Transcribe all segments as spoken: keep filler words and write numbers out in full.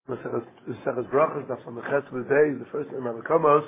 Maseches Brachos, that's on the Ches of the day, the first name of Kamos.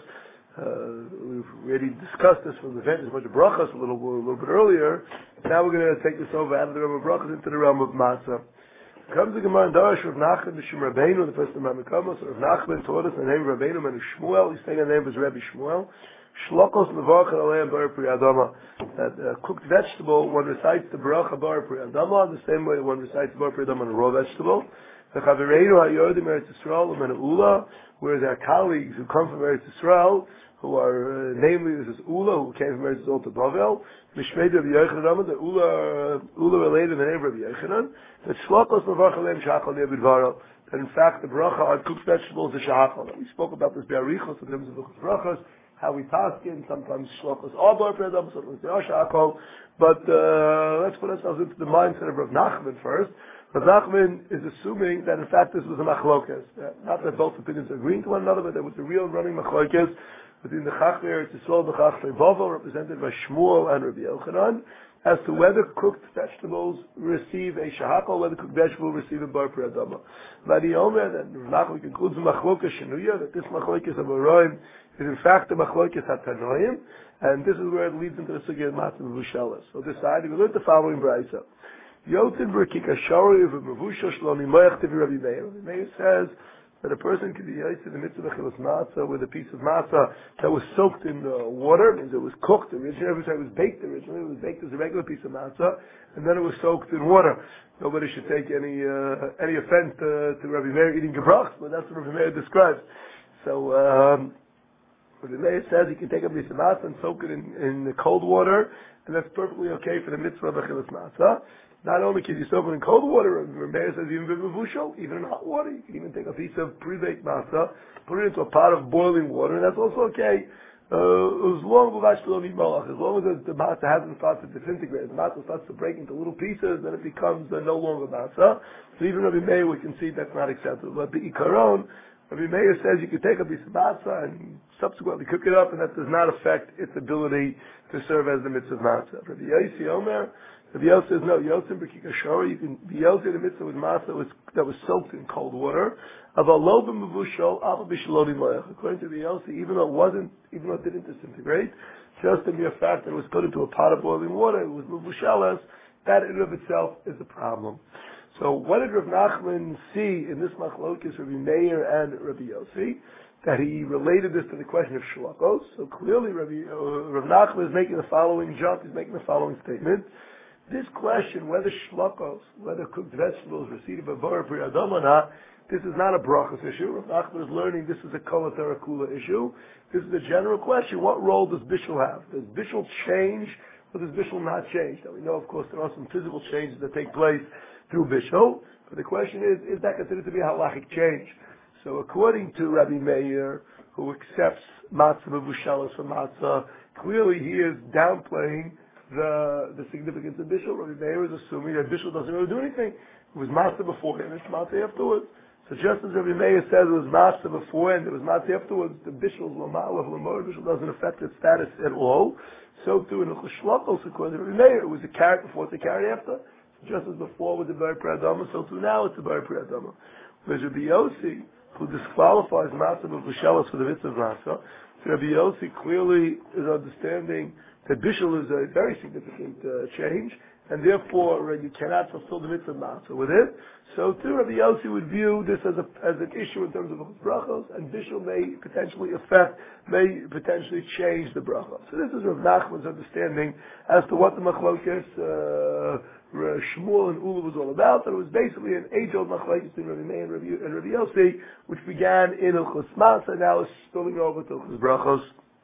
Uh, we've already discussed this from the Ventus, much of Brachos a little, a little bit earlier. Now we're going to take this over out of the realm of Brachos into the realm of Matzah. Comes the Gemara in Darash, Rav Nachman Mishum Rabbeinu, the first name of Kamos. Rav Nachman taught us the name of Rabbeinu and Shmuel. He's saying the name of his Rebbe Shmuel. Shlokos Nevarch Aleim Bar Pri Adama. That uh, cooked vegetable, one recites the Bracha Bar Pri Adama the same way one recites Bar Pri Adama on a raw vegetable. The Chavereinu HaYodim Eretz Yisrael and Ula, whereas our colleagues who come from Eretz Yisrael, who are uh, namely this is Ula, who came from Eretz Yisrael to Bavel, Mishmei Rabbi Yochanan, the Ula Ula related the name of Rabbi Yochanan, that Shlokos Nevarch Aleim Shachal Ne'Bidvaro. That in fact the bracha on cooked vegetables is shachal. We spoke about this be'arichos in terms of the brachas, how we paskin, sometimes shlokos are bar pri adama, sometimes they are shachal. But uh, let's put ourselves into the mindset of Rav Nachman first. Rav Nachman is assuming that in fact this was a machlokes. Uh, not that both opinions are agreeing to one another, but there was a real running machlokes between the Chachmei Eretz Yisrael and the Chachmei Bavel, represented by Shmuel and Rabbi Yochanan, as to whether cooked vegetables receive a shahakal, or whether cooked vegetables receive a bar pri adama. Madi Omer, that Rav Nachman concludes the machlokes shenuya, that this machlokes of Aroim is in fact the machlokes hatanoim, and this is where it leads into the sugya of matzah mevushalas. So this side, we learned the following brayso. Yotzin b'rkika shari of a mevusha shlomi moyach tivi Rabbi Meir. Rabbi Meir says that a person can be yotzin in the midst of a chilas matzah with a piece of matzah that was soaked in uh, water, means it was cooked originally. Every time it was baked originally, it was baked as a regular piece of matzah, and then it was soaked in water. Nobody should take any uh, any offense uh, to Rabbi Meir eating gebrachs, but that's what Rabbi Meir describes. So um, Rabbi Meir says you can take a piece of matzah and soak it in, in the cold water, and that's perfectly okay for the mitzvah of a chilas matzah. Not only can you soak it in cold water, Rabbi Meir says even b'mevushal, even in hot water. You can even take a piece of pre-baked matzah, put it into a pot of boiling water, and that's also okay. Uh, as long as as long as the, the matzah hasn't started to disintegrate, the matzah starts to break into little pieces, then it becomes uh, no longer matzah. So even Rabbi Meir would concede that's not acceptable. But the ikaron, Rabbi Meir says you can take a piece of matzah and subsequently cook it up, and that does not affect its ability to serve as the mitzvah matzah. Rabbi Yossi Omer, Rabbi Yossi says no. Yotzin b'kika shori, you can be Yossi the mitzvah with matzah that was, that was soaked in cold water. Aval b'mevushal, aval b'shaloni moyach. According to the Yossi, even though it wasn't, even though it didn't disintegrate, just the mere fact that it was put into a pot of boiling water, it was mevushalas, that in and of itself is a problem. So what did Rav Nachman see in this machlokes, Rabbi Meir and Rabbi Yossi, that he related this to the question of shlokos? So clearly Rabbi, uh, Rav Nachman is making the following jump, he's making the following statement. This question, whether shlokos, whether cooked vegetables receive a bar pri adama or not, this is not a brachos issue. Rav Nachman is learning this is a kol terakula issue. This is a general question. What role does bishul have? Does bishul change or does bishul not change? Now we know, of course, there are some physical changes that take place through bishul, but the question is, is that considered to be a halachic change? So according to Rabbi Meir, who accepts matzah mevushalas for matzah, clearly he is downplaying the the significance of bishul. Rabbi Meir is assuming that bishul doesn't really do anything. It was matzah before and it's matzah afterwards. So just as Rabbi Meir says it was matzah before and it was matzah afterwards, the bishul l'mal of l'mor, bishul doesn't affect its status at all. So too in the shlokos, according to Rabbi Meir, it was a carrot before, it's a carrot after. Just as before with the bar pri adama, so too now it's a bar pri adama. Whereas Rabbi Yossi, who disqualifies matzah b'vushalas for the mitzvah of matzah, so Rabbi Yossi clearly is understanding that bishul is a very significant uh, change, and therefore uh, you cannot fulfill the mitzvah of matzah with it. So too Rabbi Yossi would view this as a as an issue in terms of brachos, and bishul may potentially affect, may potentially change the brachos. So this is Rav Nachman's understanding as to what the machlokes uh, Shmuel and Ula was all about, that it was basically an age-old machlokes between Rabbi Meir and Rabbi, and Rabbi Yossi, which began in Hilchos Matzah and now is spilling over to Hilchos Brachos.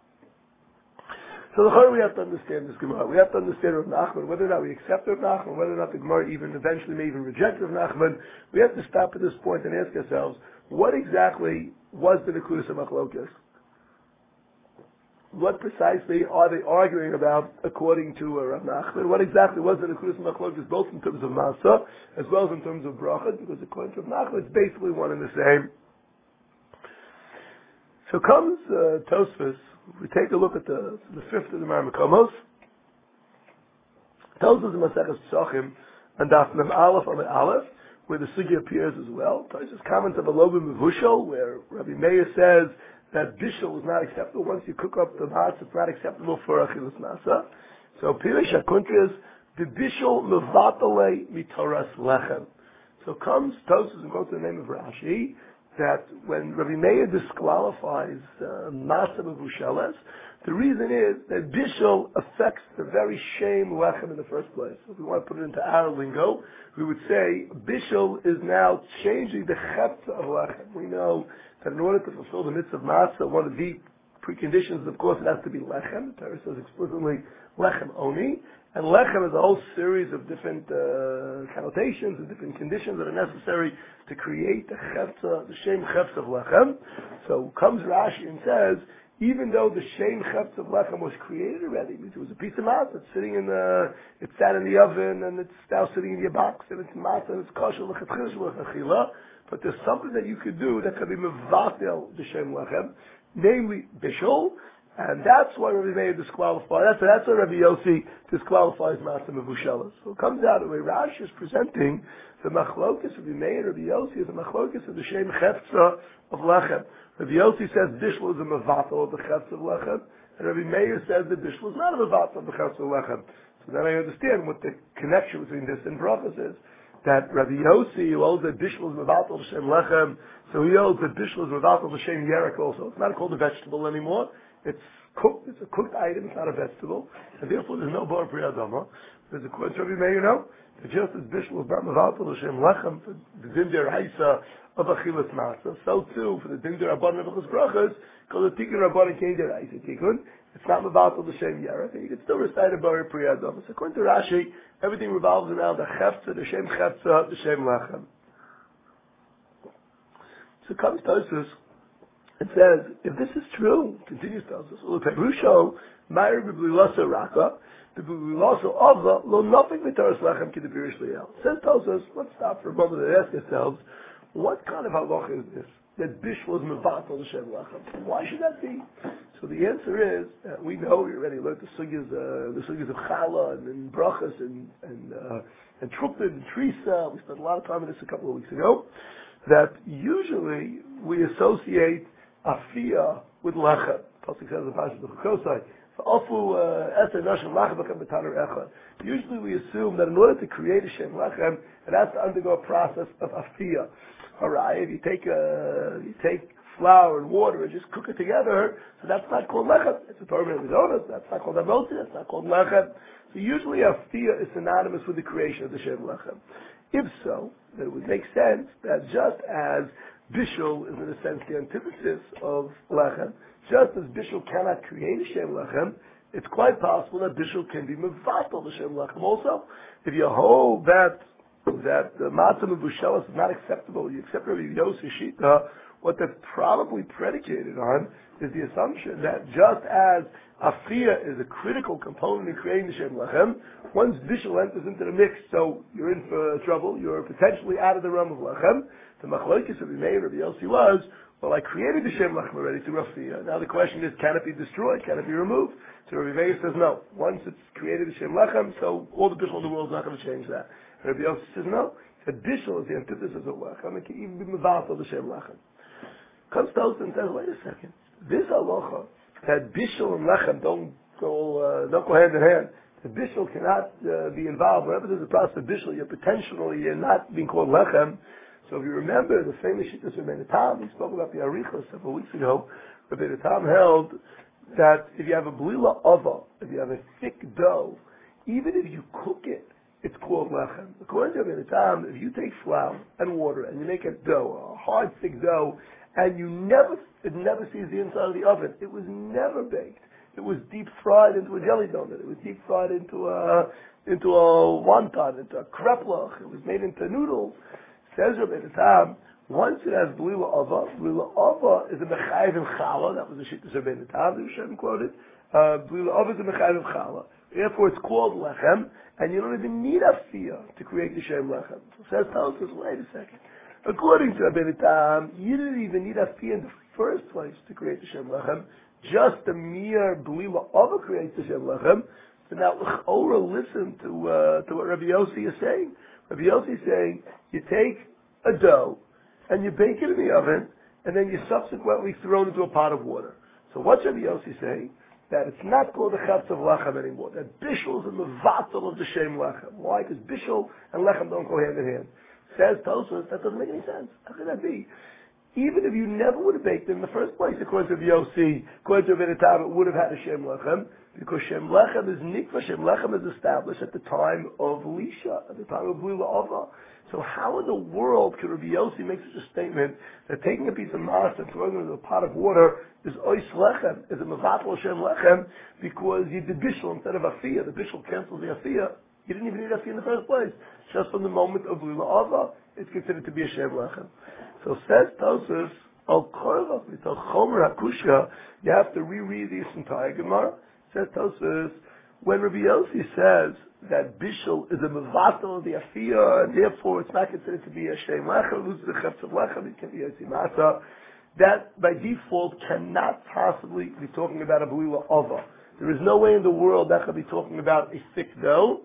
So the whole we have to understand this Gemara. We have to understand Rav Nachman, whether or not we accept Rav Nachman, whether or not the Gemara even eventually may even reject Rav Nachman. We have to stop at this point and ask ourselves, what exactly was the Nekudas of machlokes? What precisely are they arguing about according to uh, Rav Nachman? What exactly was the Nekudas of machlokes, both in terms of Matzah as well as in terms of Brachot? Because according to Rav Nachman, it's basically one and the same. So comes uh, Tosfos. We take a look at the the fifth of the Marmakomos. Tells us in Maseches Pesachim and Daf Mem Aleph on the Aleph, where the sugya appears as well. Tosfos comments of a lobim mevushal, where Rabbi Meir says that bishul is not acceptable. Once you cook up the matzah, it's not acceptable for achilas masa. So Pirish HaKuntras, the bishul mevatale mitoras lechem. So comes Tosfos and goes to the name of Rashi, that when Rabbi Meir disqualifies uh, matzah mevusheles, the reason is that bishul affects the very shame lechem in the first place. If we want to put it into our lingo, we would say bishul is now changing the chepta of lechem. We know that in order to fulfill the mitzvah of matzah, one of the preconditions, of course, it has to be lechem. The Torah says explicitly lechem oni, and lechem is a whole series of different uh, connotations and different conditions that are necessary to create the chepta, the shame chepta of lechem. So comes Rashi and says, even though the shame chepta of lechem was created already, it was a piece of matzah, it's sitting in the, it's sat in the oven, and it's now sitting in your box, and it's matzah, and it's kosher l'chatchila l'chachila, but there's something that you could do that could be mevatel the shame lechem, namely bishul, and that's why Rabbi Meir disqualified. That's that's why Rabbi Yossi disqualifies matzah mevushelas. So it comes out the way Rashi is presenting the machlokas of Rabbi Meir, Rabbi Yossi is the machlokas of the shame chepta of lechem. Rabbi Yossi says bishul is a mevatel of the chepta of lechem, and Rabbi Meir says that bishul is not a mevatel of the chepta of lechem. So then I understand what the connection between this and brachas is. That Rabbi Yossi, who holds that bishul is mevatel of shem lechem, so he holds that bishul is mevatel of shem yerek also. It's not called a vegetable anymore. It's cooked. It's a cooked item. It's not a vegetable, and therefore there's no bar pri adama. There's a question Rabbi Meir, you know, that just as bishul is not mevatel of shem lechem for the din deraisa of achilas matzah, so too for the din derabbanan of brachas, because the tikkun rabbanan came deraisa tikkun. It's not mevatel the shem yerek, and you can still recite a bar pri adama. So according to Rashi, everything revolves around the chefza, the shem chefza, the shem lechem. So comes Tosfos and says, if this is true, continues Tosfos, Uleperusho, Meir b'blilasa raka, b'blilasa ava, lo nothing v'taras lechem k'debirish liel. Says Tosfos, let's stop for a moment and ask ourselves, what kind of halacha is this? That bishul is mevatel the shem lechem. Why should that be? So the answer is, uh, we know, we already learned the sugyas, uh, the sugyas of challah and, and brachas and and uh, and trupin and trisa. We spent a lot of time on this a couple of weeks ago. That usually we associate afiyah with lechem. Pasuk says in Parashat Chukosai, "Fa'afu eser nashim lechem b'chem b'taner echad." Usually we assume that in order to create a shem lechem, it has to undergo a process of afiyah. All right, if you take a, you take flour and water and just cook it together, so that's not called lechem. It's a Torah mitzvah. That's not called avoti. That's not called lechem. So usually afiyah is synonymous with the creation of the shem lechem. If so, then it would make sense that just as bishul is in a sense the antithesis of lechem, just as bishul cannot create a shem lechem, it's quite possible that bishul can be mevatel the shem lechem also. If you hold that that the matzah mevushelas is not acceptable, you accept Rabbi Yossi Shita, what that's probably predicated on is the assumption that just as afiyah is a critical component in creating the shem lechem, once bishul enters into the mix, so you're in for trouble, you're potentially out of the realm of lechem. The machlokes of Rabbi Meir, Rabbi Yossi was, well, I created the shem lechem already through afiyah. Now the question is, can it be destroyed? Can it be removed? So Rabbi Meir says no. Once it's created the shem lechem, so all the bishul in the world is not going to change that. Rabbi Yossi says no. The bishul is the antithesis of lechem. It can even be mevatel the shem lechem. Comes Tosfos and says, wait a second. This halacha that bishul and lechem don't go uh, don't go hand in hand. The bishul cannot uh, be involved. Whenever there's a process of bishul, you're potentially you're not being called lechem. So if you remember the famous shittas of Rabbeinu Tam, we spoke about the arichos several weeks ago. Rabbeinu Tam held that if you have a blila ava, if you have a thick dough, even if you cook it, it's called lechem. According to Rabbeinu Tam, if you take flour and water and you make a dough, a hard thick dough, and you never, it never sees the inside of the oven. It was never baked. It was deep fried into a jelly donut. It was deep fried into a, into a wonton, into a kreplach. It was made into noodles. Says Rabbeinu Tam, once it has blila ava, blila ava is a mechayiv in challah. That was the shittas of Rabbeinu Tam, the Shem quoted. Uh, blila ava is a mechayiv in challah. Therefore it's called lechem, and you don't even need afiyah to create the shem lechem. So says Tosfos, wait a second. According to Rabbeinu Tam, you didn't even need afiyah in the first place to create the shem lechem. Just the mere blila ava creates the shem lechem. So now, Ora, listen to uh, to what Rabbi Yossi is saying. Rabbi Yossi is saying, You take a dough and you bake it in the oven, and then you subsequently throw it into a pot of water. So what Rabbi Yossi say? That it's not called the chatz of lechem anymore. That bishul is in the vatal of the shem lechem. Why? Because bishul and lechem don't go hand in hand. Says Tosfos, that doesn't make any sense. How could that be? Even if you never would have baked it in the first place, according to Rabbi Yossi, according to Rabbi Tam, it would have had a shem lechem, because shem lechem is nikva. Shem lechem is established at the time of Lisha, at the time of Blila Ava. So how in the world could Rabbi Yossi make such a statement that taking a piece of mass and throwing it into a pot of water is ois lechem, is a mevatel shem lechem, because you did bishul instead of afiyah. The bishul cancels the afiyah. You didn't even need afiyah in the first place. Just from the moment of Blila Ava, it's considered to be a shem lechem. So says Tosfos, al korva mital chomer hakushya, you have to reread this entire Gemara. Says Tosfos, when Rabbi Yossi says that bishul is a mevatel of the afiyah, and therefore it's not considered to be a shem lechem, loses the chetz of lechem, it can be a timasa, that by default cannot possibly be talking about a blila ava. There is no way in the world that could be talking about a thick dough.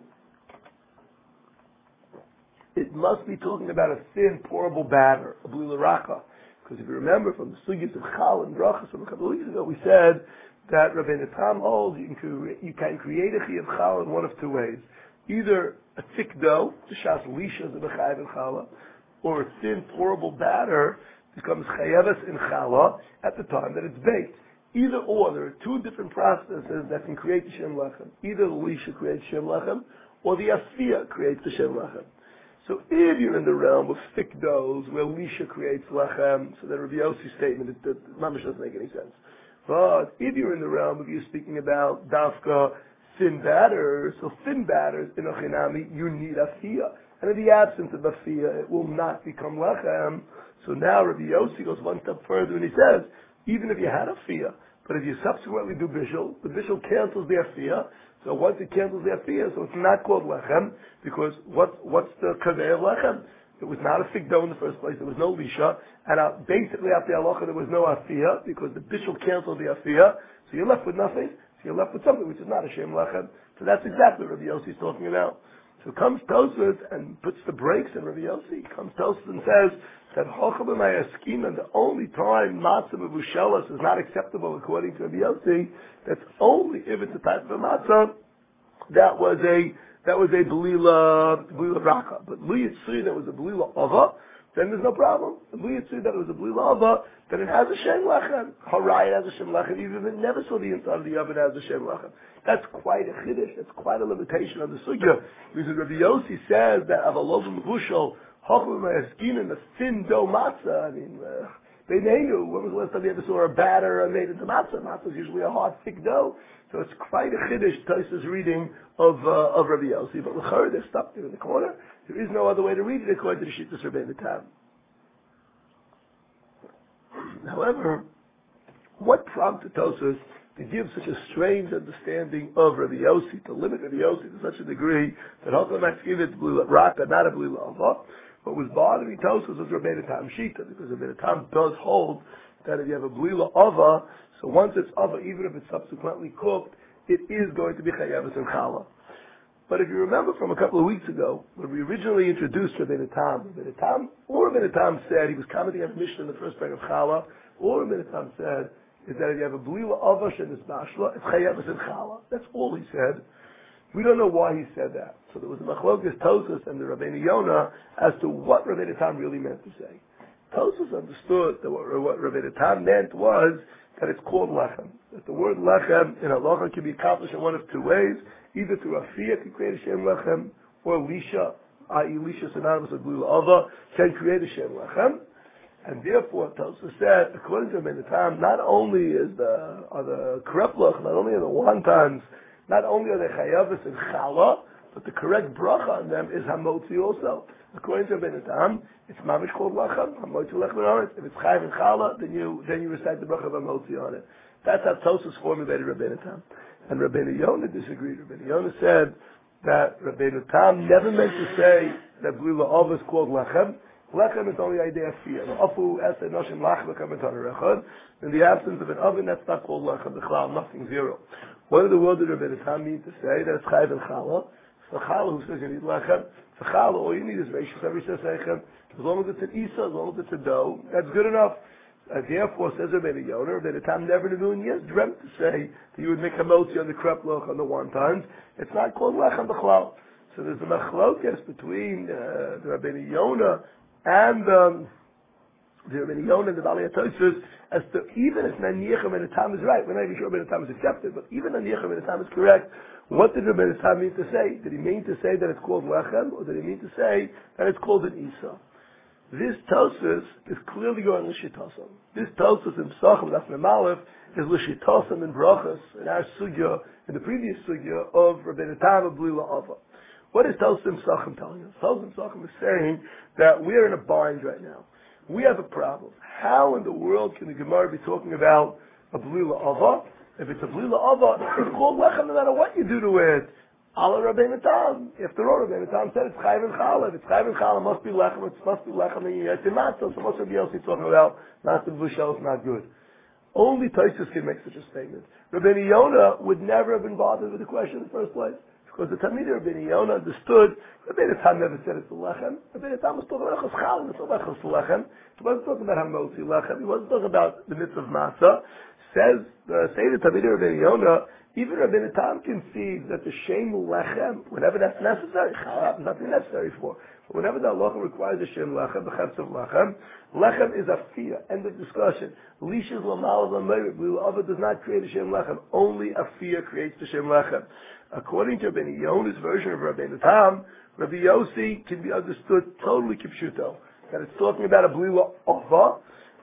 It must be talking about a thin, pourable batter, a blila raka. Because if you remember from the sugis of chal and brachas from a couple of weeks ago, we said that Rabbeinu Tam holds you can, you can create a chi of chal in one of two ways. Either a thick dough, the shas lisha is a bechayev in challah, or a thin, pourable batter becomes chayeves in challah at the time that it's baked. Either or, there are two different processes that can create the shem lechem. Either the lisha creates shem lechem, or the asfiyah creates the shem lechem. So if you're in the realm of thick doughs where lisha creates lechem, so the Rabbi Yossi's statement, it, it, mamish doesn't make any sense. But if you're in the realm of you're speaking about dafka thin batters, so thin batters in a chinami, you need afiyah. And in the absence of afiyah, it will not become lechem. So now Rabbi Yossi goes one step further and he says, even if you had afiyah, but if you subsequently do bishul, the bishul cancels the afiyah. So once it cancels the afiyah, so it's not called lechem, because what, what's the kaveh of lechem? It was not a thick dough in the first place, there was no lisha, and uh, basically after halacha there was no afiyah, because the bishul canceled the afiyah, so you're left with nothing, so you're left with something which is not a shem lechem. So that's exactly what Rabbi Yossi is talking about. So comes Tosfos and puts the brakes in Rabbi Yossi, comes Tosfos and says that Hochab and the only time matzah mevushelas is not acceptable according to Rabbi Yossi, that's only if it's a type of a matzah that was a that was a belila belila raka. But lu yitzri that was a belila ava, then there's no problem. Lu yitzri that it was a belila ava, then it has a shem lechem. Harai it has a shem lechem, even if it never saw the inside of the oven, it has a shem lechem. That's quite a chiddush. That's quite a limitation of the sugya. Because Rabbi Yossi says that avalov mevushal hochum ma'askin in the thin dough matzah. I mean. Uh, They knew, when was the last time you ever saw a batter made into matzah? Matzah is usually a hard, thick dough. So it's quite a chiddush, Tosfos reading of uh, of Rabbi Yossi. But l'chor, they're stuck there in the corner. There is no other way to read it according to the Shittas Rabbeinu Tam. However, what prompted Tosfos to give such a strange understanding of Rabbi Yossi, to limit Rabbi Yossi to such a degree that Hocham Matzkiv it blew raka, not a blue lava? What was bothering Tosfos was Rabbeinu Tam Shita, because Rabbeinu Tam does hold that if you have a blila ava, so once it's ava, even if it's subsequently cooked, it is going to be chayavis and challah. But if you remember from a couple of weeks ago, when we originally introduced Rabbeinu Tam, Rabbeinu Tam, or Rabbeinu Tam said, he was commenting on the Mishnah in the first part of challah, or Rabbeinu Tam said, is that if you have a blila ava shenis bashla, it's chayavis and challah. That's all he said. We don't know why he said that. So there was a machlokes Tosfos and the Rabbeinu Yonah as to what Rabbeinu Tam really meant to say. Tosfos understood that what, what Rabbeinu Tam meant was that it's called lechem. That the word lechem in halacha can be accomplished in one of two ways. Either through afiyah can create a shem lechem, or lisha, that is lisha synonymous with blula ava, can create a shem lechem. And therefore, Tosfos said, according to Rabbeinu Tam, not only is the are the kreplach, not only are the wontons, not only are they chayavis and challah, but the correct bracha on them is hamotzi also. According to Rabbeinu Tam, it's mamish called lachem, hamotzi lechem on it. If it's chayav and challah, then you then you recite the bracha of hamotzi on it. That's how Tosfos formulated Rabbeinu Tam. And Rabbeinu Yonah disagreed. Rabbeinu Yonah said that Rabbeinu Tam never meant to say that blila ava is called lechem. Lechem is only idea of fear. Afu esed noshim lach lechem etan rechad. In the absence of an oven, that's not called lechem. The challah, nothing, zero. What did the word of Rabbeinu Tam mean to say? That it's chayav and challah. For challah, who says you need lechem? For challah, all you need is reishus every sesechem. As long as it's an isa, as long as it's a dough, that's good enough. Uh, therefore, says Rabbeinu Yonah, Rabbeinu Tam never in a million years dreamt to say that you would make a motzi on the kreploch on the one times. It's not called lechem b'chlal. So there's a machlokes between uh, the Rabbeinu Yonah and um, the Rabbeinu Yonah and the Baalei HaTosfos as to even if Naniach Rabbeinu Tam is right, we're not even sure Rabbeinu Tam is accepted, but even Naniach Rabbeinu Tam is correct. What did Rabbeinu Tam mean to say? Did he mean to say that it's called lechem, or did he mean to say that it's called an isa? This Tosfos is clearly going l'shitosam. This Tosfos in Pesachim, that's Memalef, is l'shitosam in Brachos, in our sugya, in the previous sugya of Rabbeinu Tam of Blila Ava. What is Tosfos in Pesachim telling us? Tosfos in Pesachim is saying that we are in a bind right now. We have a problem. How in the world can the Gemara be talking about a Blila Ava? If it's a Blila Ava, it's called lechem no matter what you do to it. Ala Rabbeinu Tam. After all, Rabbeinu Tam said it's chayv and challah. If it's chayv and challah, it must be lechem. It must be lechem and you have to matzah. So what's Rabbi Yossi talking about? Matzah v'shel is not good. Only Tosfos can make such a statement. Rabbeinu Yonah would never have been bothered with the question in the first place. Because the Talmidei Rabbeinu Yonah understood, Rabbeinu Tam never said it's a lechem. Rabbeinu Tam was talking about echos challah, it's not echos lechem. He wasn't talking about hamotzi lechem. He wasn't talking about the mitzvah of matzah. Says, uh, say the Talmidei Rabbeinu Yonah, even Rabbeinu Tam concedes that the shem lechem, whenever that's necessary, challah happens nothing necessary for. But whenever the halacha requires a shem lechem, the chetz of lechem, lechem is afiyah. End of discussion. Lishas lamal lameir, Blila Ava does not create a shem lechem. Only afiyah creates the shem lechem. According to Rabbeinu Yonah's version of Rabbeinu Tam, Rabbi Yossi can be understood totally kipshuto. That it's talking about a Blila Ava,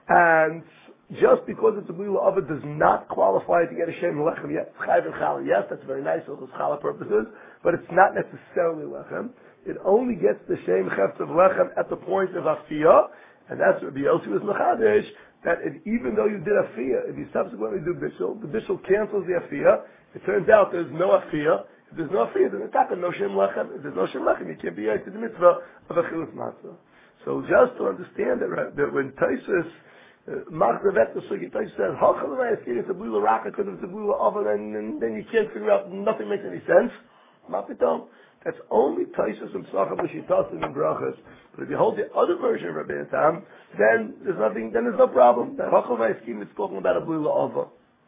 and just because it's a Blila Ava does not qualify to get a Shem Lechem. Yes, Chayv and Challah. Yes, that's very nice for those Challah purposes, but it's not necessarily Lechem. It only gets the Shem Chefz of Lechem at the point of Afiyah, and that's what Rabbi Yossi was Mechadish, that it, even though you did Afiyah, if you subsequently do Bishul, the Bishul cancels the Afiyah. It turns out there's no Afiyah. If there's no Afiyah, then it's not no Shem Lechem. If there's no Shem Lechem, you can't be to the mitzvah of a Chilus Matzah. So just to understand that, right, that when Tosfos Machzavet the Sugi Tosfos says, it's a Blila Raka because it's a Blila Ava, and then you can't figure out, nothing makes any sense. Mapitom. That's only Tosfos and Pesachim L'Shitasim and Brachos. But if you hold the other version of Rabbeinu Tam, then there's nothing, then there's no problem. That Hachal V'Eskim is talking about a Blila Ava.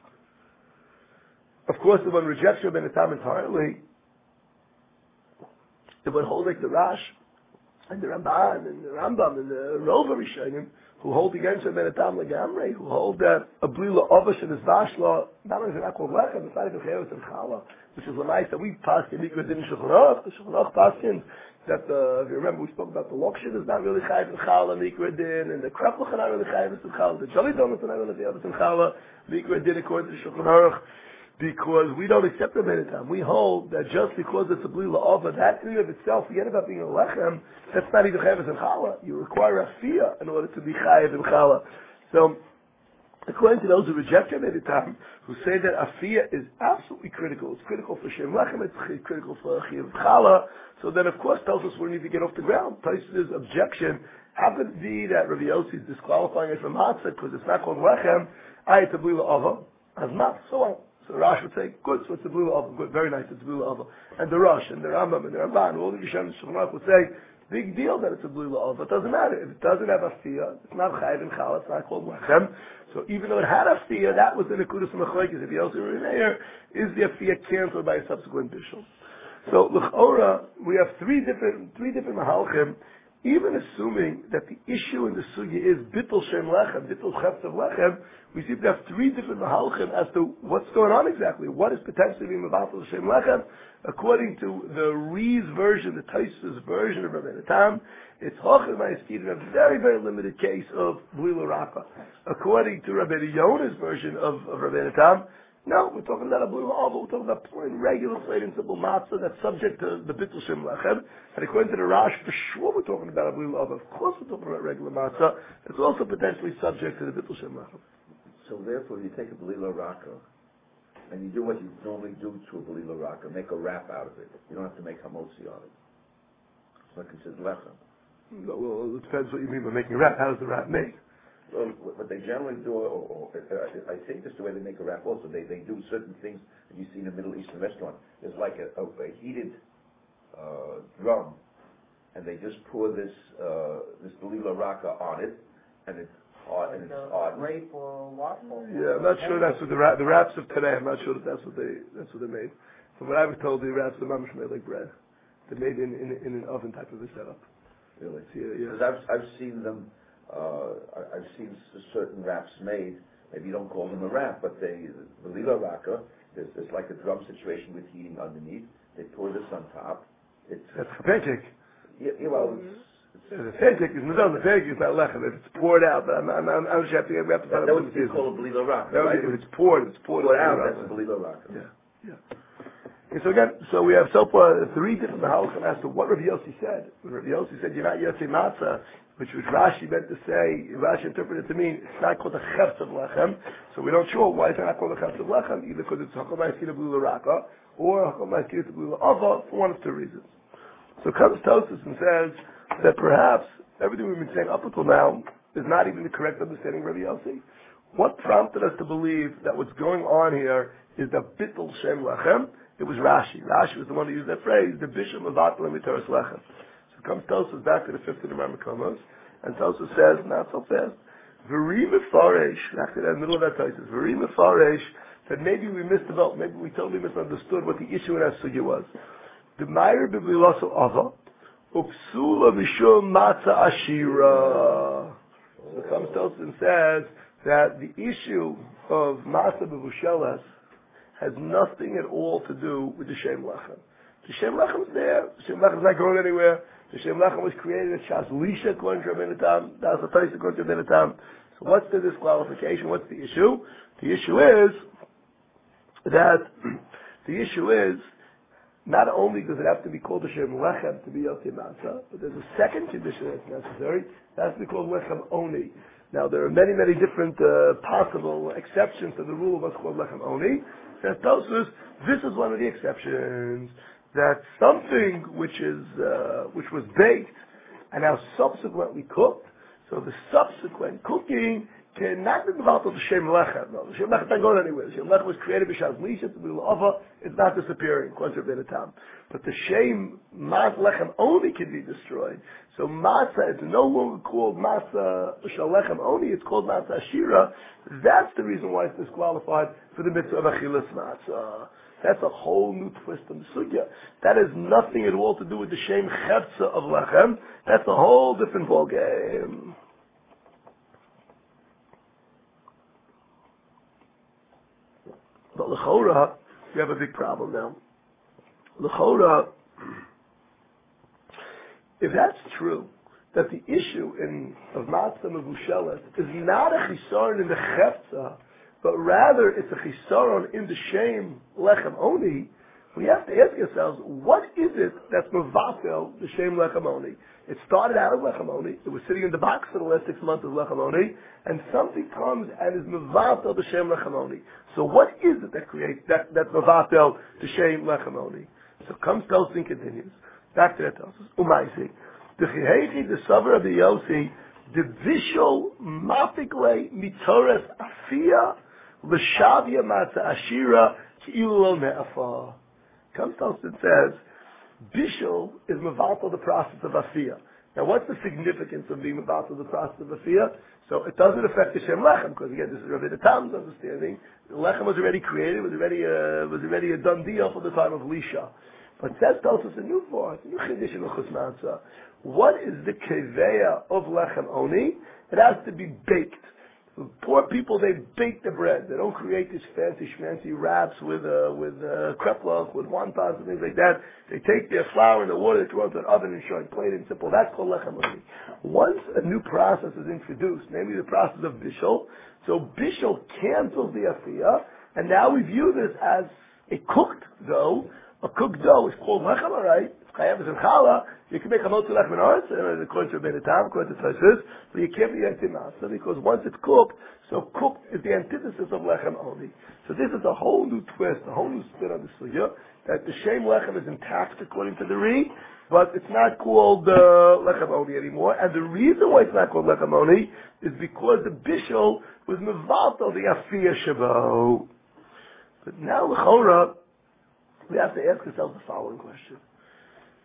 Of course, if one rejects Rabbeinu Tam entirely, if one holds like the Rash, and the Ramban, and the Rambam, and the Rova Rishonim, who hold against Rabbeinu Tam Legamrei, who hold that a Blila Ava and his Vashla, not only is it not called Lechem, it's not even Cheres and Challah, which is the nice that we passed in Mikra Din Shulchan Aruch, the Shulchan Aruch passed that, uh, if you remember, we spoke about the Lokshin is not really Chayiv and Challah, Mikra Din, and the Kreploch are not really Chayiv and Challah, the Jolly Donuts are not really Chayiv and Challah, Mikra Din according to the Shulchan Aruch, because we don't accept Rabbeinu Tam. We hold that just because it's a Blila Ava, that in and of itself, forget about being a Lechem, that's not even Chayiv and Challah. You require a Fiyah in order to be Chayiv and Challah. So, according to those who reject Rabbeinu Tam, who say that Afiyah is absolutely critical, it's critical for Shem Lechem, it's critical for Chayiv and Challah, so then of course Tosfos wouldn't even get off the ground. Tosfos' objection, how could it be that Rabbi Yossi is disqualifying it from Matzah because it's not called Lechem, I it's a Blila Ava, as not, so on. So Rash would say, good, so it's a Blila Ava, good, very nice, it's a Blila Ava. And the Rosh, and the Rambam, and the Ramban, all the Rishonim Shulchan would say, big deal that it's a Blila Ava. It doesn't matter. If it doesn't have Afiyah, it's not Chayiv and Challah, it's not called Lechem. So even though it had Afiyah, that was the Nekudas Mechlekes. If Yossi were in there, is the Afiyah canceled by a subsequent Bishul? So, L'chora, we have three different, three different Mahalchim, even assuming that the issue in the Sugi is Bittul Shem Lechem, Bittul Chefz of Lechem, we seem to have three different Mahalchim as to what's going on exactly. What is potentially being Mevatel Shem Lechem? According to the Rees version, the Tosfos version of Rabbeinu Tam, it's Hochel Ma'askid in a very, very limited case of Blila Raka. According to Rabbeinu Yonah's version of, of Rabbeinu Tam, no, we're talking about a Blila Ava, we're talking about plain, regular, plain and simple matzah that's subject to the Bittul Shem Lechem. And according to the Rash, for sure we're talking about a Blila Ava. Of course we're talking about regular matzah. It's also potentially subject to the Bittul Shem Lechem. So therefore, you take a Blila Raka, and you do what you normally do to a Blila Raka, make a wrap out of it. You don't have to make hamotzi on it. It's not considered lechem. Well, it depends what you mean by making a wrap. How does the wrap make? Well, what they generally do, or, or, or, I think this is the way they make a wrap also, they, they do certain things that you see in a Middle Eastern restaurant. There's like a, a, a heated uh, drum, and they just pour this uh, this Belila Raka on it, and it's hard, and it's hard. Grape or waffle. Yeah, I'm not sure that's what the ra- the wraps of today. I'm not sure that that's what they that's what they made. From what I was told, the wraps are mamish made like bread. They're made in, in in an oven type of a setup. Really? Yeah, yeah. Because I've I've seen them. Uh, I- I've seen s- certain wraps made. Maybe you don't call them a wrap, but they the Belila Raka. There's, there's like a drum situation with heating underneath. They pour this on top. It's That's a pancake. yeah, yeah, well, it's, it's, Yeah, the pancake is not the pancake is not lechem. If it's poured out, but I'm I'm I'm, I'm just have to we have to that, find that out would what be it is. called a Belila Raka, That right? would be- If it's poured, it's poured, Poured it's out, poured that's a Belila Raka. Yeah, yeah. Okay, so again, so we have so far three different halachas as to what Rabbi Yossi said. When Rabbi Yossi said, "You're not Yossi Matzah," which was Rashi meant to say, Rashi interpreted to mean it's not called a chefs of lechem. So we don't sure why it's not called a chefs of lechem, either because it's hakom ma'askir Belila Raka or hakom ma'askir Belila Ava for one of two reasons. So comes Tosfos and says that perhaps everything we've been saying up until now is not even the correct understanding of Rabbi Yossi. What prompted us to believe that what's going on here is the bittul shem lechem? It was Rashi. Rashi was the one who used that phrase, the bisham of atlam mitaras lechem. So comes Tosfos back to the fifth of the Rambam, and Tosfos says, not so fast, V'ri mefaresh, back to the middle of that Tosfos, V'ri mefaresh, that maybe we missed the boat, maybe we totally misunderstood what the issue in that sugya was. The Meir b'Blilaso Ava, Upsula Mishum Matzah Ashira. So comes Tosfos and says that the issue of Matzah b'Vushelas has nothing at all to do with the Shem Lechem. The Shem Lechem is there. The Shem Lechem is not going anywhere. The Shem Lechem was created at Shas Lisha according to Rabbeinu Tam. That's a place according to Rabbeinu Tam. So what's the disqualification? What's the issue? The issue is that the issue is not only does it have to be called the Shem Lechem to be Yotei Matzah, but there's a second condition that's necessary. It has to be called Lechem Oni. Now there are many, many different uh, possible exceptions to the rule of what's called Lechem Oni. Says Tosfos, this is one of the exceptions, that something which is uh, which was baked and now subsequently cooked, so the subsequent cooking cannot be involved with the Shem Lechem. No, the Shem Lechem is not going anywhere. The Shem Lechem was created by Shas Lisha to be L'Ava. It's not disappearing, according to Rabbeinu Tam. But the Shem Mat Lechem only can be destroyed. So Matzah is no longer called Matzah Shal Lechem only, it's called Matzah Ashira. That's the reason why it's disqualified for the mitzvah of Achilas Matzah. That's a whole new twist on the sugya. That has nothing at all to do with the Shem Chepsa of Lechem. That's a whole different ballgame. But l'chora, you have a big problem now. L'chora, if that's true, that the issue in of matzah mevushelas is not a chisaron in the chefza, but rather it's a chisaron in the shem lechem oni, we have to ask ourselves, what is it that's mevatel the shem lechem oni? It started out as lechem oni. It was sitting in the box for the last six months as lechem oni, and something comes and is mevatel the shem lechem oni. So what is it that creates that that mevatel the shem lechem oni? So comes Tosfos and continues. Back to that Tosfos. Umaisi. The chihechi the savar of the Yossi the vishal mafikle mitoras afia l'shavia matzah ashira ki'ilu lo ne'afa. Comes Tosfos and says bishul is mevatel the process of afia. Now, what's the significance of being mevatel the process of afia? So it doesn't affect the shem lechem, because again, this is Rabbeinu Tam's understanding. The lechem was already created, was already uh, was already a done deal for the time of Lisha. But says Tosfos a new part, a new chiddush in L'chus Matzah. What is the keveya of lechem oni? It has to be baked. So poor people, they bake the bread. They don't create these fancy schmancy wraps with uh, with uh, kreplach, with wontons and things like that. They take their flour and the water, they throw it into an oven and show it plain and simple. That's called lechem oni. Once a new process is introduced, namely the process of bishul, so bishul cancels the afiyah, and now we view this as a cooked dough. A cooked dough is called lechem, all right? Chayav is in challah. You can make a motzi lechem in arts, and according to Rabbeinu Tam, according to Tosfos, but you can't be yotei matzah because once it's cooked, so cooked is the antithesis of lechem only. So this is a whole new twist, a whole new spin on the sugya, that the shem lechem is intact according to the Ri, but it's not called uh, lechem only anymore. And the reason why it's not called lechem only is because the bishul was mevatel the afiyah shabo. But now l'chora, we have to ask ourselves the following question.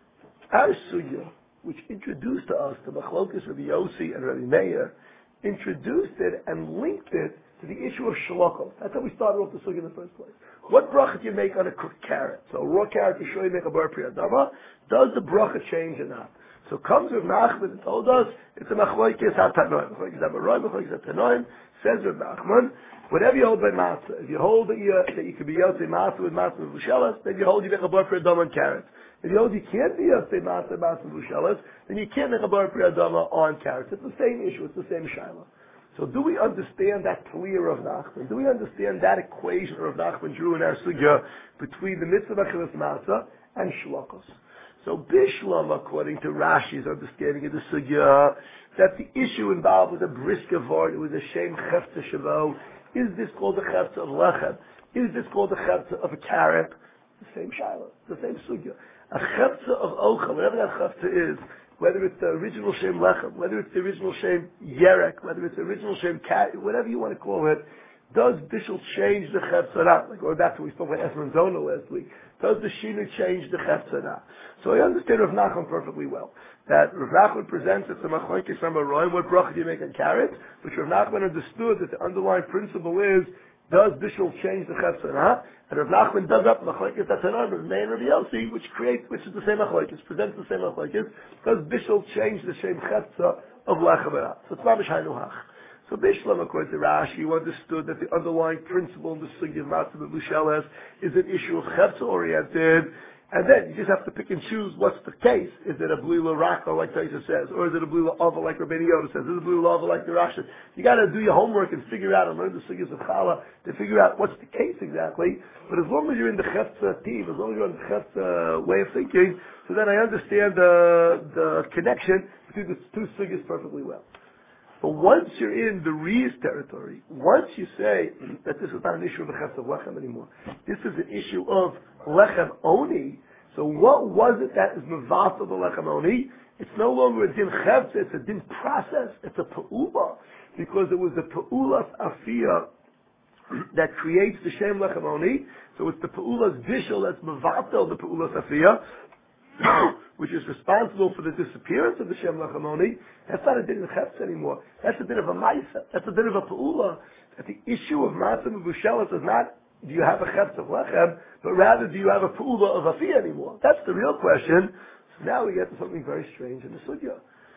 our sugya, which introduced to us the Machlokas of Yossi and Rabbi Meir, introduced it and linked it to the issue of shalokos. That's how we started off the sugya in the first place. What bracha do you make on a cooked carrot? So a raw carrot, you sure you make a bar priyadama. Does the bracha change or not? So comes Rav Nachman and told us it's a machloikis hatanoim. Machloikis hamaroi, machloikis hatanoim. Says Rav Nachman, whatever you hold by matzah, if you hold that you, that you can be yotzei matzah with matzah with bushelas, then you hold you make a bar priyadama on carrots. If you hold you can't be yotzei matzah matzah with bushelas, then you can't make a bar priyadama on carrots. It's the same issue. It's the same shaila. So do we understand that clear of Nachman? Do we understand that equation of Nachman drew in our sugya between the mitzvah achilas matzah and shlokos? So Bishlam, according to Rashi's understanding of the sugya, that the issue involved was a brisker vart, it was a shem chefta shavo. Is this called the chefta of lechem? Is this called the chefta of a carrot? The same shiloh, the same sugya. A chefta of ocha, whatever that chefta is, whether it's the original Shem Lechem, whether it's the original Shem Yerek, whether it's the original Shem Kat, whatever you want to call it, does Bishul change the Chefzarah? Like going back to what we spoke about Esmer Zona last week. Does the Shinu change the Chefzarah? So I understand Rav Nachman perfectly well. That Rav Nachman presents it to Machlokes from a Roim, what bracha do you make on carrots? Which Rav Nachman understood that the underlying principle is, does Bishul change the Chefzarah? And Rav Nachman does up Machlokes Tatanan, Rav Meir and Rabbi Yossi, which creates, which is the same Machlokes, presents the same Machlokes. Does Bishul change the same Chefza of Lechem Erah? So it's Mamish Hainu Hach. So Bishlam, according to Rashi, you understood that the underlying principle in the Sugya of Matzah B'Musheles is an issue of Chefza oriented. And then you just have to pick and choose what's the case. Is it a blila raka like Taisa says, or is it a blila ava like Rabbeinu Yoda says? Is it a blila ava like the Rashi? You got to do your homework and figure out and learn the sugyas of challah to figure out what's the case exactly. But as long as you're in the chefza team, as long as you're in the chefza way of thinking, so then I understand the the connection between the two sugyas perfectly well. But once you're in the Rees territory, once you say that this is not an issue of the chefza of lechem anymore, this is an issue of lechem oni. So what was it that is mevatel the lechem oni? It's no longer a din chefza, it's a din process, it's a pa'ula, because it was the pa'ulas afiyah that creates the shem lechem oni. So it's the pa'ulas vishal that's mevatel the pa'ulas afiyah, which is responsible for the disappearance of the Shem Lechem Oni. That's not a din of Chefz anymore. That's a din of a Maisa. That's a din of a Pa'ula. That the issue of Matzah M'Bushelas is not, do you have a Chefz of Lechem, but rather, do you have a Pa'ula of Afiyah anymore? That's the real question. So now we get to something very strange in the Sugya.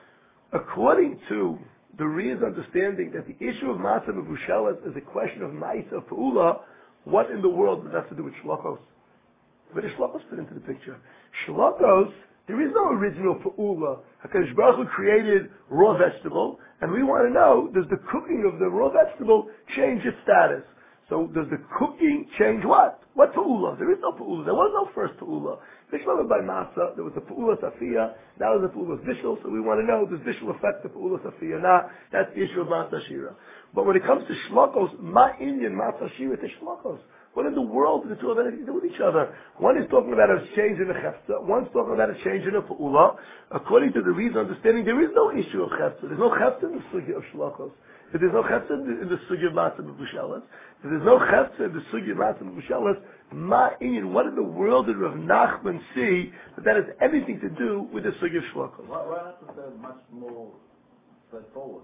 According to the Ria's understanding that the issue of Matzah M'Bushelas is a question of Maisa, of Pa'ula, what in the world does that have to do with Shlokos? Where does Shlokos fit into the picture? Shlokos, there is no original Pa'ula. HaKadosh Baruch Hu created raw vegetable, and we want to know, does the cooking of the raw vegetable change its status? So does the cooking change what? What Pa'ula? There is no Pa'ula. There was no first Pa'ula. Bishlam by Matzah, there was a Pa'ula Safiyah, now there's a Pa'ula Bishul, so we want to know, does Bishul affect the Pa'ula Safiyah? Nah, that's the issue of Matzah Shira. But when it comes to Shlokos, Ma Inyan Matzah Shira to Shlokos. What in the world do the two have anything to do with each other? One is talking about a change in the chefza. One's talking about a change in the pa'ula. According to the reason understanding, there is no issue of chefza. There's no chefza in the sugya of shlokos. If there's no chefza in the sugya of matzah b'bushelas, if there's no chefza in the sugya of matzah b'bushelas, ma'in, what in the world did Rav Nachman see that that has anything to do with the sugya of shlokos? Why, why not to say much more straightforward?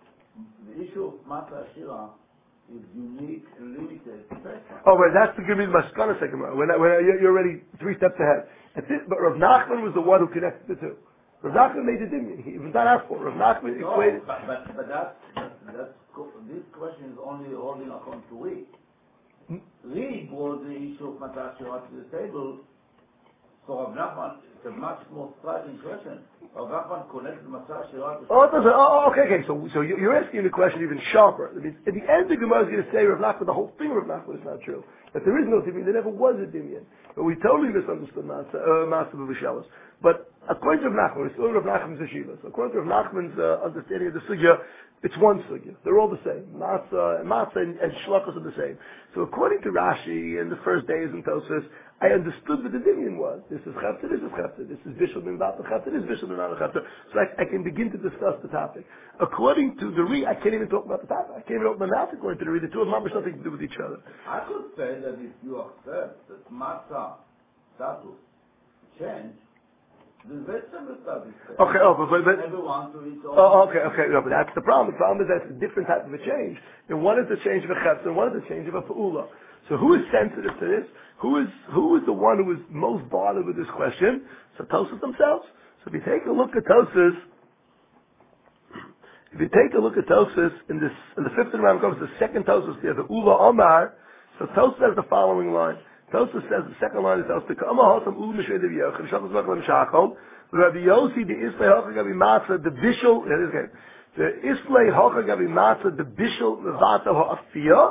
The issue of matzah shira is unique and limited. Oh, but that's the Gemara Maskana second. When, when you're already three steps ahead. It, but Rav Nachman was the one who connected the two. Rav Nachman made the dimyan. It was not our fault. Rav Nachman no, equated. But, but, but that, that, that's, this question is only holding account to Reed. Hmm? Reed brought the issue of Matzah Shira to the table. So Rav Nachman, it's a much more striking question. Rav Nachman connected Matzah Shira to Oh, it doesn't, oh, okay, okay. So, so you're asking the question even sharper. I mean, at the end, the Gemara is going to say Rav Nachman, the whole thing of Rav Nachman is not true. That there is no dimyan, there never was a dimyan. But we totally misunderstood Matzah uh, B'Vishalas. But according to Rav Nachman, we're still in Rav Nachman's yeshiva. So according to Rav Nachman's uh, understanding of the sugya, it's one sugya. They're all the same. Matzah, matzah and, and shlokos are the same. So according to Rashi in the first days in Tosfos, I understood what the dimyan was. This is chafta, this is chafta. This is bishul min ba'al chafta, this is bishul min ba'al chafta. So I, I can begin to discuss the topic. According to the Re, I can't even talk about the topic. I can't even open my mouth according to the Re. The two of them have nothing to do with each other. I could say that if you accept that matzah status change, The vegetable studies. Okay, oh, but, but, but Everyone to eat all. oh, okay, okay, no, but that's the problem. The problem is that it's a different type of a change. And one is the change of a chefs, and one is the change of a fa'ula. So who is sensitive to this? Who is who is the one who is most bothered with this question? So Tosas themselves. So if you take a look at Tosas, if you take a look at Tosas in this in the fifth round comes the second Tosas there, the Ula Omar. So Tosas has the following line. Tosas says the second line is Tosas Kama Hosam Ula Mishred of Yochel Shachos Machlem Shachol. Rabbi Yossi the Islay Hocha Gabi Matzah the Bishul the Islay Hocha Gabi Matzah the Bishul Mevata Ha'afiyah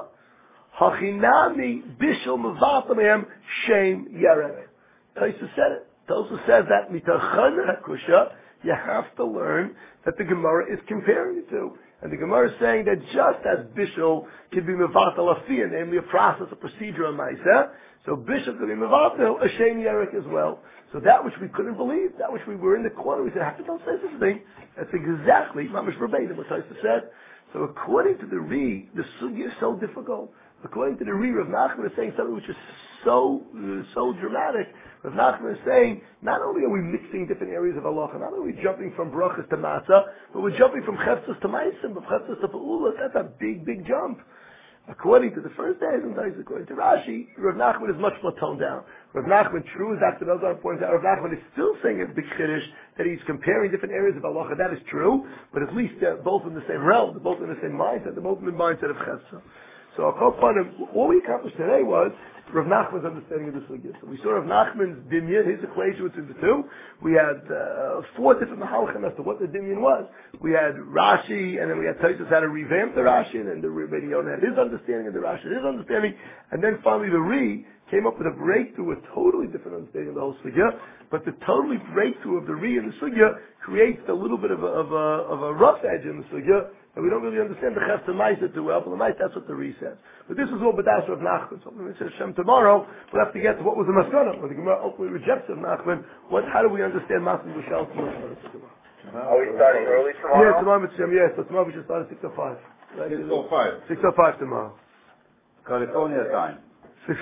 Hachinami Bishul Mevata Mehem Shem Yerek. Tosas said it. Tosas says that Mitachan Hakusha you have to learn that the Gemara is comparing it to. And the Gemara is saying that just as Bishul can be Mevatel Afiyah, namely a process, a procedure on Maiseh, so Bishul can be Mevatel, a Shem Yerek as well. So that which we couldn't believe, that which we were in the corner, we said, how come don't say this thing? That's exactly Mamish verbatim what Taisa said. So according to the Ri, the Sugya is so difficult. According to the Ri, Rav Nachman is saying something which is so uh, so dramatic. Rav Nachman is saying, not only are we mixing different areas of halacha, not only are we jumping from brachas to matzah, but we're jumping from cheftzas to maisim, from cheftzas to pa'ulas. That's a big, big jump. According to the first day, sometimes according to Rashi, Rav Nachman is much more toned down. Rav Nachman, true as Doctor Elzar points out, Rav Nachman is still saying a big chiddush that he's comparing different areas of halacha. That is true, but at least they're both in the same realm, they're both in the same mindset, they're both in the mindset of cheftzah. So all we accomplished today was Rav Nachman's understanding of the sugya. So we saw Rav Nachman's dimyan, his equation between the two. We had uh, four different mahalchim as to what the dimyan was. We had Rashi, and then we had Tosfos how to revamp the Rashi, and then the Rebbe Yonah had his understanding, and the Rashi had his understanding, and then finally the Ri came up with a breakthrough, a totally different understanding of the whole sugya. But the totally breakthrough of the Ri and the sugya creates a little bit of a, of a, of a rough edge in the sugya. And we don't really understand the Chefs and Maisa too well, but the Maisa, that's what the Ri says. But this is all B'das Rav Nachman. So when we say Hashem tomorrow, we'll have to get to what was the Maskana. When the Gemara ultimately rejects Rav Nachman, what, how do we understand Masan B'Shal tomorrow? Are we starting early tomorrow? Yeah, tomorrow, Mitzvah, yes. So tomorrow we should start at six oh five. six oh five. six oh five tomorrow. California time. Six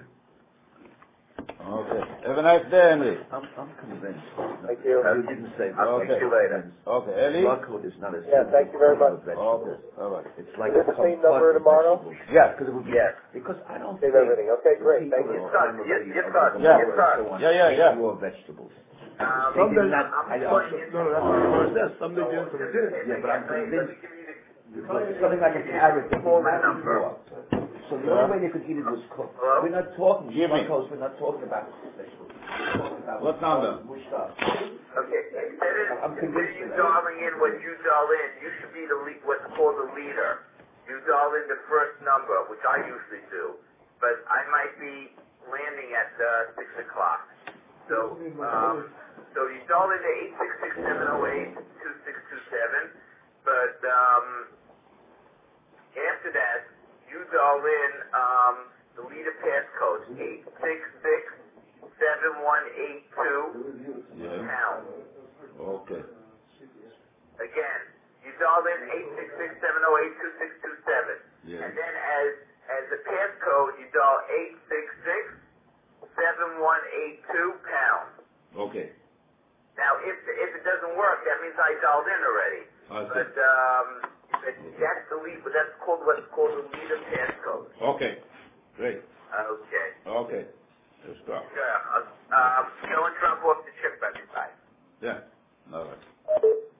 Okay. Have a nice day, Henry. I'm, I'm convinced. Thank you. You didn't say I'll Okay. see you later. Okay, Ellie? Blood code is not as Yeah, thank you very much. Okay, all right. It's like Is it the same number tomorrow? Yeah, because it would be. Yes. Because I don't Save think everything. Okay, great. Thank you. people Son, are yes, already yes, are son. gonna Yes, work son. so on. Yeah, yeah, Eat yeah. raw vegetables. Um, Some They did days- not- I No, also- no, that's what the Gemara says. Some days yes, some days didn't. Yeah, but I'm Let me convinced. give you the- It's something like a carrot. that Small you have number. before. So the only way they could eat it was cooked. Hello? We're not talking Give me. vegetables. We're not talking about vegetables. We're talking about What number? mushed up. Okay, instead of, I'm instead convinced of you of that. dialing in what you dial in, you should be the lead, what's called the leader. You dial in the first number, which I usually do, but I might be landing at uh, six o'clock. So, um, so you dial in to eight six six seven zero eight two six two seven, but um, after that, you dial in um, the leader passcode eight six six seven one eight two Yeah. pound. Okay. Again, you dial in eight six six seven zero eight two six two seven. Yeah. And then as as the passcode, you dial eight six six seven one eight two pound. Okay. Now, if if it doesn't work, that means I dialed in already. I see. But um, but that's the lead. That's called what's called the leader passcode. Okay. Great. Okay. Okay. Let's go. Yeah. Uh, um, go and drop off the chip everybody. Yeah. All right.